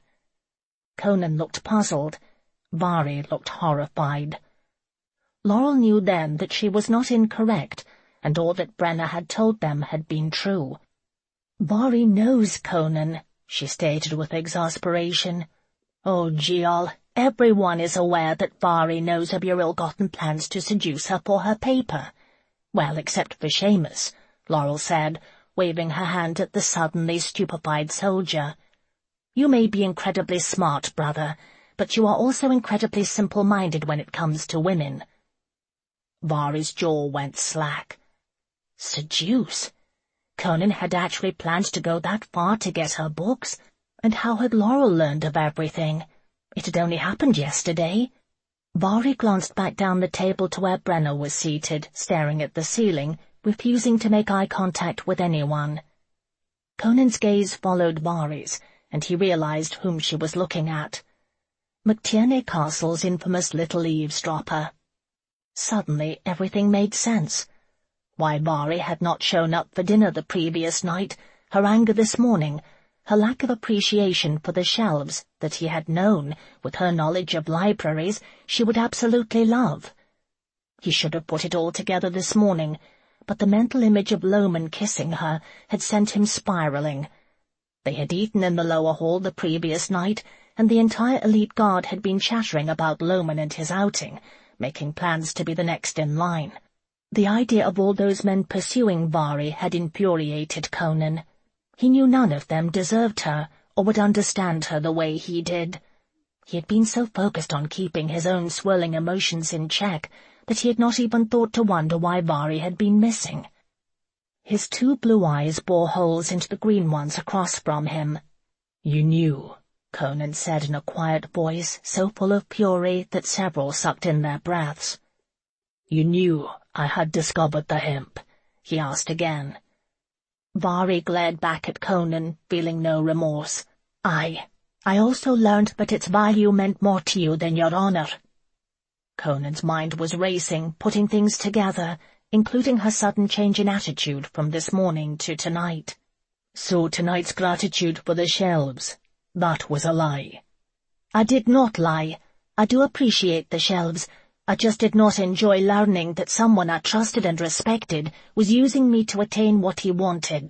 Conan looked puzzled. Vari looked horrified. Laurel knew then that she was not incorrect, and all that Brenna had told them had been true. "Vari knows Conan," she stated with exasperation. "Oh, Gial, everyone is aware that Vari knows of your ill-gotten plans to seduce her for her paper." "Well, except for Seamus," Laurel said, waving her hand at the suddenly stupefied soldier. "You may be incredibly smart, brother, but you are also incredibly simple-minded when it comes to women." Vari's jaw went slack. Seduce? Conan had actually planned to go that far to get her books, and how had Laurel learned of everything? It had only happened yesterday. Vari glanced back down the table to where Brenna was seated, staring at the ceiling, refusing to make eye contact with anyone. Conan's gaze followed Vari's, and he realized whom she was looking at. McTierney Castle's infamous little eavesdropper. Suddenly everything made sense. Why Vari had not shown up for dinner the previous night, her anger this morning, her lack of appreciation for the shelves that he had known, with her knowledge of libraries, she would absolutely love. He should have put it all together this morning, but the mental image of Loman kissing her had sent him spiraling. They had eaten in the lower hall the previous night, and the entire elite guard had been chattering about Loman and his outing, making plans to be the next in line. The idea of all those men pursuing Vari had infuriated Conan. He knew none of them deserved her or would understand her the way he did. He had been so focused on keeping his own swirling emotions in check that he had not even thought to wonder why Vari had been missing. His two blue eyes bore holes into the green ones across from him. "You knew," Conan said in a quiet voice so full of fury that several sucked in their breaths. "You knew I had discovered the hemp?" he asked again. Vari glared back at Conan, feeling no remorse. "Aye. I also learned that its value meant more to you than your honor." Conan's mind was racing, putting things together, including her sudden change in attitude from this morning to tonight. "So tonight's gratitude for the shelves, that was a lie." "I did not lie. I do appreciate the shelves. I just did not enjoy learning that someone I trusted and respected was using me to attain what he wanted."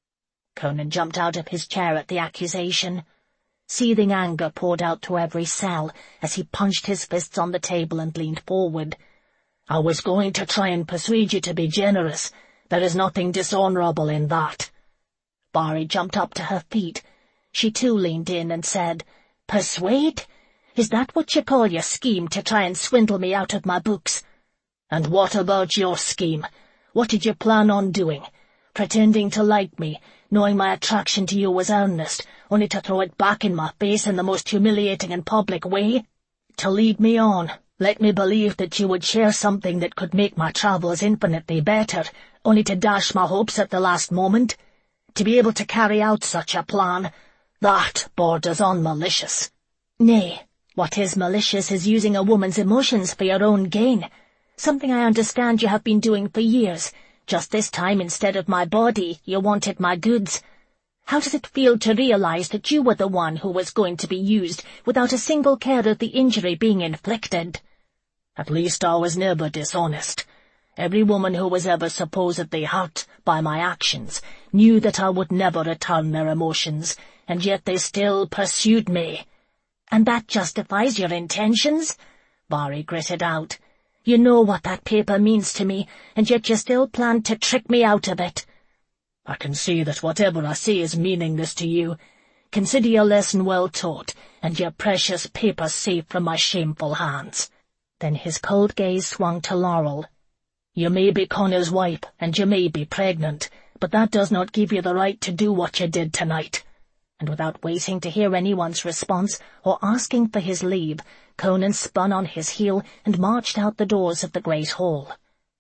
Conan jumped out of his chair at the accusation. Seething anger poured out through every cell as he punched his fists on the table and leaned forward. "I was going to try and persuade you to be generous. There is nothing dishonorable in that." Vari jumped up to her feet. She too leaned in and said, "Persuade? Is that what you call your scheme to try and swindle me out of my books? And what about your scheme? What did you plan on doing? Pretending to like me, knowing my attraction to you was earnest, only to throw it back in my face in the most humiliating and public way? To lead me on, let me believe that you would share something that could make my travels infinitely better, only to dash my hopes at the last moment? To be able to carry out such a plan, that borders on malicious." "Nay, what is malicious is using a woman's emotions for your own gain, something I understand you have been doing for years. Just this time, instead of my body, you wanted my goods. How does it feel to realize that you were the one who was going to be used without a single care of the injury being inflicted?" "At least I was never dishonest. Every woman who was ever supposedly hurt by my actions knew that I would never return their emotions, and yet they still pursued me." "And that justifies your intentions?" Vari gritted out. "You know what that paper means to me, and yet you still plan to trick me out of it." "I can see that whatever I say is meaningless to you. Consider your lesson well taught, and your precious paper safe from my shameful hands." Then his cold gaze swung to Laurel. "You may be Connor's wife, and you may be pregnant, but that does not give you the right to do what you did tonight." And without waiting to hear anyone's response or asking for his leave, Conan spun on his heel and marched out the doors of the great hall.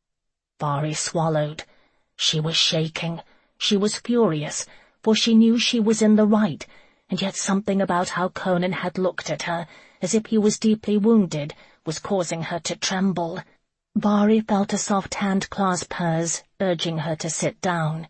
Vari swallowed. She was shaking. She was furious, for she knew she was in the right, and yet something about how Conan had looked at her, as if he was deeply wounded, was causing her to tremble. Vari felt a soft hand clasp hers, urging her to sit down.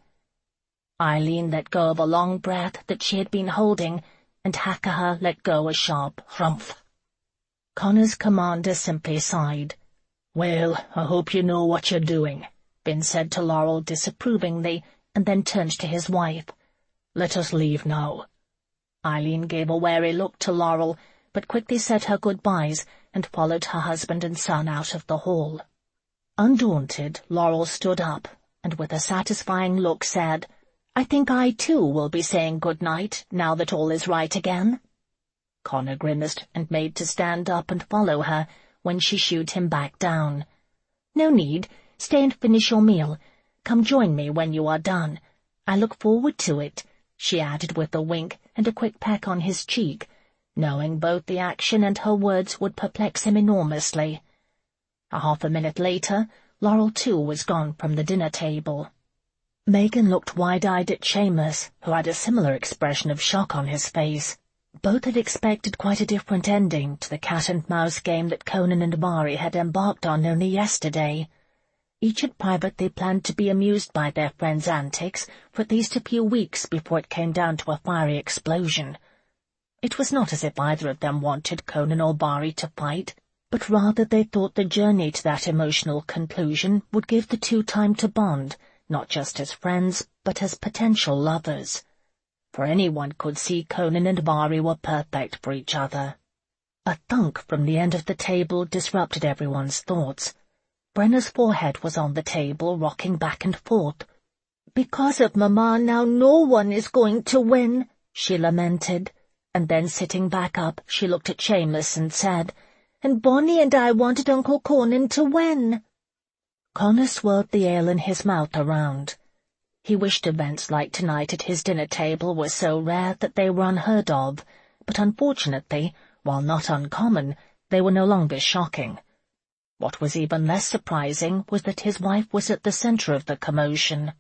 Eileen let go of a long breath that she had been holding, and Hakaha let go a sharp "Hrumph." Connor's commander simply sighed. "Well, I hope you know what you're doing," Finn said to Laurel disapprovingly, and then turned to his wife. "Let us leave now." Eileen gave a wary look to Laurel, but quickly said her goodbyes and followed her husband and son out of the hall. Undaunted, Laurel stood up, and with a satisfying look said, "I think I, too, will be saying good-night, now that all is right again." Connor grimaced and made to stand up and follow her, when she shooed him back down. "No need. Stay and finish your meal. Come join me when you are done. I look forward to it," she added with a wink and a quick peck on his cheek, knowing both the action and her words would perplex him enormously. A half a minute later, Laurel too was gone from the dinner table. Megan looked wide-eyed at Seamus, who had a similar expression of shock on his face. Both had expected quite a different ending to the cat-and-mouse game that Conan and Vari had embarked on only yesterday. Each had privately planned to be amused by their friend's antics for at least a few weeks before it came down to a fiery explosion. It was not as if either of them wanted Conan or Vari to fight, but rather they thought the journey to that emotional conclusion would give the two time to bond, not just as friends, but as potential lovers. For anyone could see Conan and Vari were perfect for each other. A thunk from the end of the table disrupted everyone's thoughts. Brenna's forehead was on the table, rocking back and forth. "Because of Mamma now no one is going to win," she lamented, and then sitting back up she looked at Seamus and said, "And Bonnie and I wanted Uncle Conan to win." Connor swirled the ale in his mouth around. He wished events like tonight at his dinner table were so rare that they were unheard of, but unfortunately, while not uncommon, they were no longer shocking. What was even less surprising was that his wife was at the center of the commotion.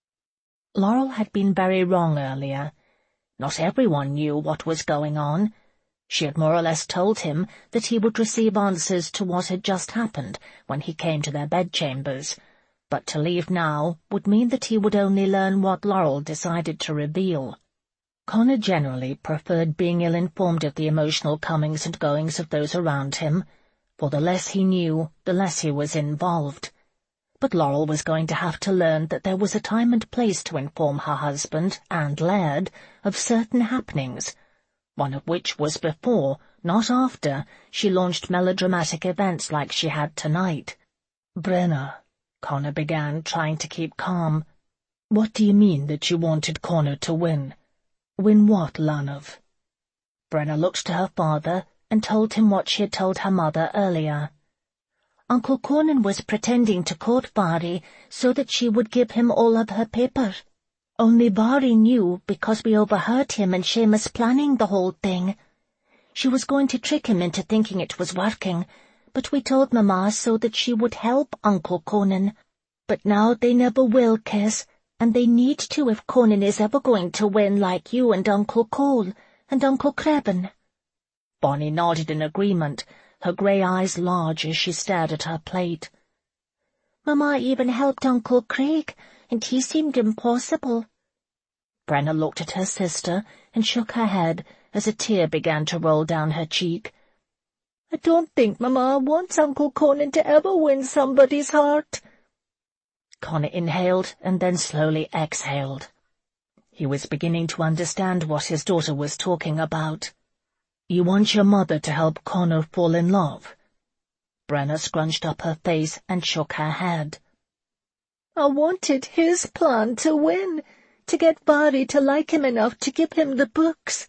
Laurel had been very wrong earlier. Not everyone knew what was going on. She had more or less told him that he would receive answers to what had just happened when he came to their bedchambers, but to leave now would mean that he would only learn what Laurel decided to reveal. Connor generally preferred being ill-informed of the emotional comings and goings of those around him, for the less he knew, the less he was involved. But Laurel was going to have to learn that there was a time and place to inform her husband and Laird of certain happenings, one of which was before, not after, she launched melodramatic events like she had tonight. "Brenna," Connor began, trying to keep calm. "What do you mean that you wanted Connor to win? Win what, Lanav?" Brenna looked to her father and told him what she had told her mother earlier. "Uncle Conan was pretending to court Vari so that she would give him all of her paper. Only Vari knew because we overheard him and Seamus planning the whole thing. She was going to trick him into thinking it was working, but we told Mamma so that she would help Uncle Conan. But now they never will kiss, and they need to if Conan is ever going to win like you and Uncle Cole and Uncle Creven." Bonnie nodded in agreement, her grey eyes large as she stared at her plate. "Mamma even helped Uncle Craig, and he seemed impossible." Brenna looked at her sister and shook her head as a tear began to roll down her cheek. "I don't think Mamma wants Uncle Conan to ever win somebody's heart." Connor inhaled and then slowly exhaled. He was beginning to understand what his daughter was talking about. "You want your mother to help Connor fall in love?" Brenna scrunched up her face and shook her head. "I wanted his plan to win, to get Vari to like him enough to give him the books."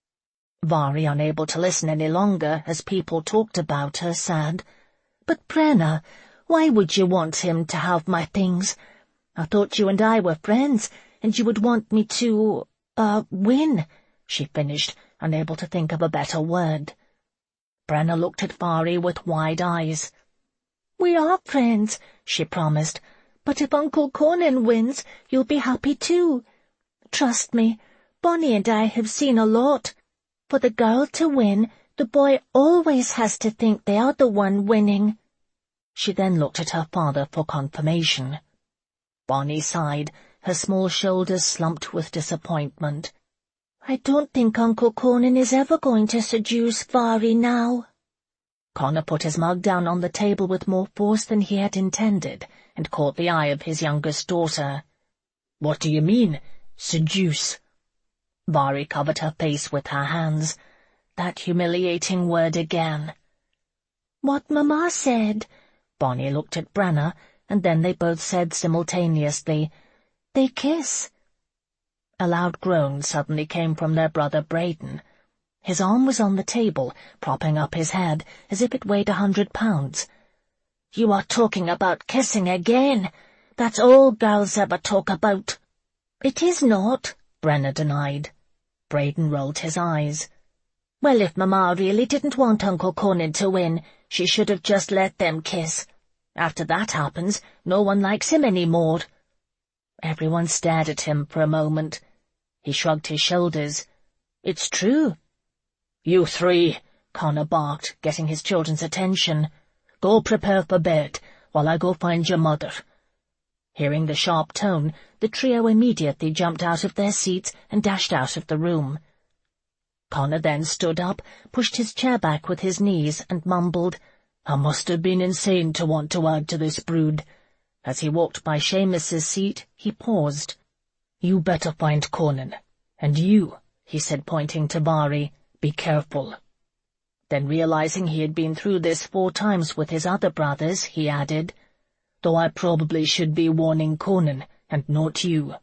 Vari, unable to listen any longer as people talked about her, said, "But Brenna, why would you want him to have my things? I thought you and I were friends, and you would want me to, uh, win," she finished, unable to think of a better word. Brenna looked at Vari with wide eyes. "We are friends," she promised, "but if Uncle Conan wins, you'll be happy too. Trust me, Bonnie and I have seen a lot. For the girl to win, the boy always has to think they are the one winning." She then looked at her father for confirmation. Bonnie sighed, her small shoulders slumped with disappointment. "I don't think Uncle Conan is ever going to seduce Vari now." Connor put his mug down on the table with more force than he had intended, and caught the eye of his youngest daughter. "What do you mean, seduce?" Vari covered her face with her hands. That humiliating word again. "What Mamma said." Bonnie looked at Brenna, and then they both said simultaneously, "They kiss." A loud groan suddenly came from their brother Braden. His arm was on the table, propping up his head, as if it weighed a hundred pounds. "You are talking about kissing again. That's all girls ever talk about." "It is not," Brenna denied. Braden rolled his eyes. "Well, if Mamma really didn't want Uncle Conan to win, she should have just let them kiss. After that happens, no one likes him any more." Everyone stared at him for a moment. He shrugged his shoulders. "It's true." "You three," Connor barked, getting his children's attention. "Go prepare for bed, while I go find your mother." Hearing the sharp tone, the trio immediately jumped out of their seats and dashed out of the room. Connor then stood up, pushed his chair back with his knees, and mumbled, "I must have been insane to want to add to this brood." As he walked by Seamus's seat, he paused. "You better find Conan. And you," he said, pointing to Vari, "be careful." Then, realizing he had been through this four times with his other brothers, he added, "Though I probably should be warning Conan, and not you."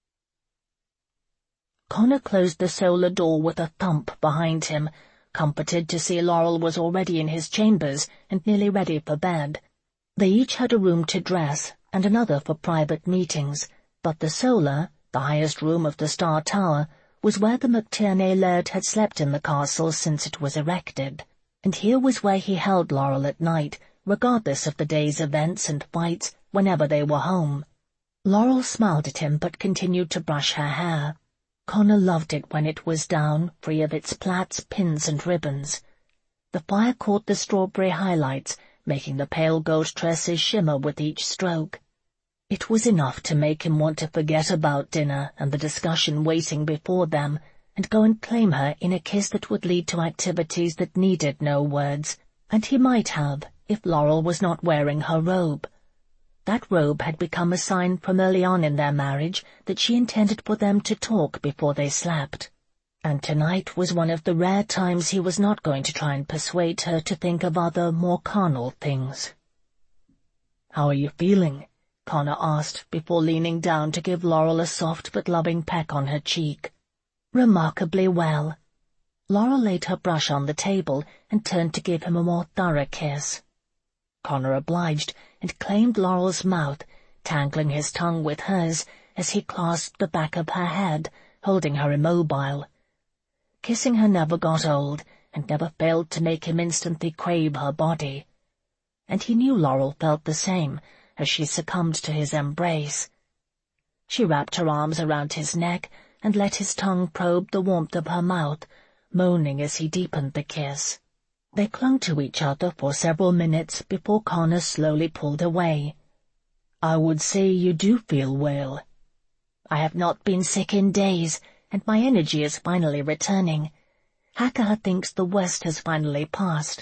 Connor closed the solar door with a thump behind him, comforted to see Laurel was already in his chambers and nearly ready for bed. They each had a room to dress and another for private meetings, but the solar, the highest room of the Star Tower, was where the McTierney laird had slept in the castle since it was erected, and here was where he held Laurel at night, regardless of the day's events and fights, whenever they were home. Laurel smiled at him but continued to brush her hair. Connor loved it when it was down, free of its plaits, pins, and ribbons. The fire caught the strawberry highlights, making the pale gold tresses shimmer with each stroke. It was enough to make him want to forget about dinner and the discussion waiting before them, and go and claim her in a kiss that would lead to activities that needed no words, and he might have, if Laurel was not wearing her robe. That robe had become a sign from early on in their marriage that she intended for them to talk before they slept. And tonight was one of the rare times he was not going to try and persuade her to think of other, more carnal things. "How are you feeling?" Connor asked, before leaning down to give Laurel a soft but loving peck on her cheek. "Remarkably well." Laurel laid her brush on the table and turned to give him a more thorough kiss. Connor obliged and claimed Laurel's mouth, tangling his tongue with hers as he clasped the back of her head, holding her immobile. Kissing her never got old, and never failed to make him instantly crave her body. And he knew Laurel felt the same as she succumbed to his embrace. She wrapped her arms around his neck and let his tongue probe the warmth of her mouth, moaning as he deepened the kiss. They clung to each other for several minutes before Connor slowly pulled away. "I would say you do feel well." "I have not been sick in days, and my energy is finally returning. Hacker thinks the worst has finally passed."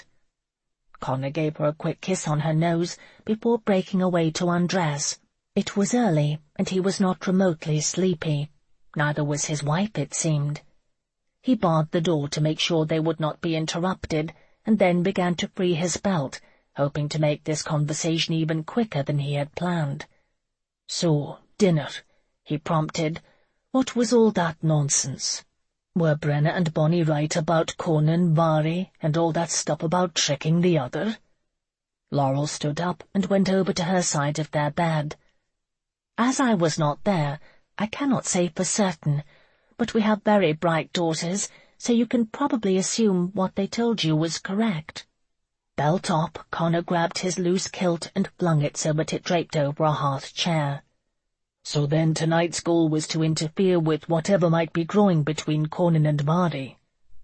Connor gave her a quick kiss on her nose before breaking away to undress. It was early, and he was not remotely sleepy. Neither was his wife, it seemed. He barred the door to make sure they would not be interrupted, and then began to free his belt, hoping to make this conversation even quicker than he had planned. "So, dinner," he prompted. "What was all that nonsense? Were Brenna and Bonnie right about Conan, Vari, and all that stuff about tricking the other?" Laurel stood up and went over to her side of their bed. "As I was not there, I cannot say for certain, but we have very bright daughters, so you can probably assume what they told you was correct." Belt off, Connor grabbed his loose kilt and flung it so that it draped over a hearth chair. "So then tonight's goal was to interfere with whatever might be growing between Conan and Vari."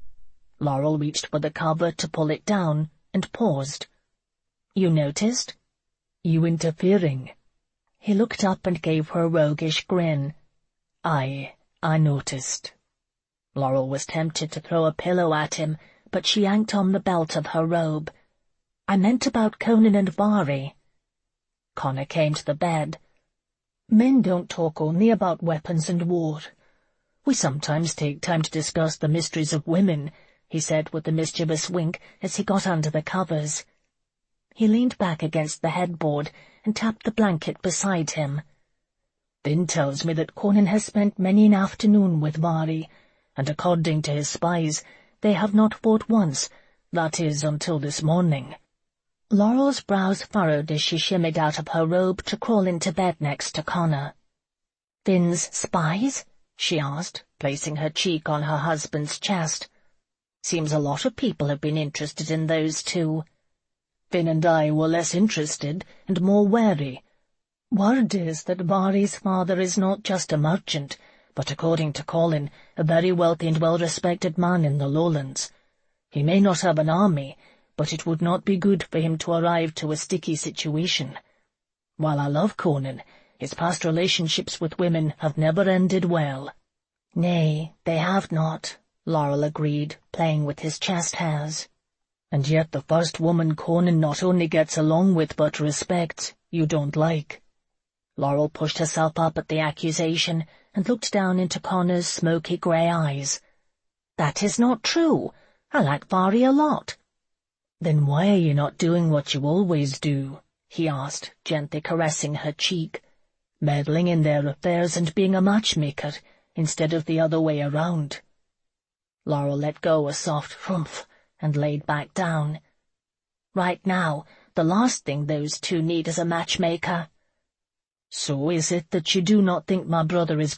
Laurel reached for the cover to pull it down, and paused. "You noticed?" "You interfering?" He looked up and gave her a roguish grin. "Aye, I noticed." Laurel was tempted to throw a pillow at him, but she yanked on the belt of her robe. "I meant about Conan and Vari." Connor came to the bed. "Men don't talk only about weapons and war. We sometimes take time to discuss the mysteries of women," he said with a mischievous wink as he got under the covers. He leaned back against the headboard and tapped the blanket beside him. "Finn tells me that Conan has spent many an afternoon with Vari, and according to his spies, they have not fought once, that is, until this morning." Laurel's brows furrowed as she shimmied out of her robe to crawl into bed next to Connor. "Finn's spies?" she asked, placing her cheek on her husband's chest. "Seems a lot of people have been interested in those two." "Finn and I were less interested and more wary. Word is that Vari's father is not just a merchant, but according to Colin, a very wealthy and well-respected man in the lowlands. He may not have an army, but it would not be good for him to arrive to a sticky situation. While I love Conan, his past relationships with women have never ended well." "Nay, they have not," Laurel agreed, playing with his chest hairs. "And yet the first woman Conan not only gets along with but respects, you don't like." Laurel pushed herself up at the accusation and looked down into Connor's smoky grey eyes. "That is not true. I like Vari a lot." "Then why are you not doing what you always do?" he asked, gently caressing her cheek. meddling in their affairs and being a matchmaker instead of the other way around. Laurel let go a soft humph and laid back down. Right now, the last thing those two need is a matchmaker. So is it that you do not think my brother is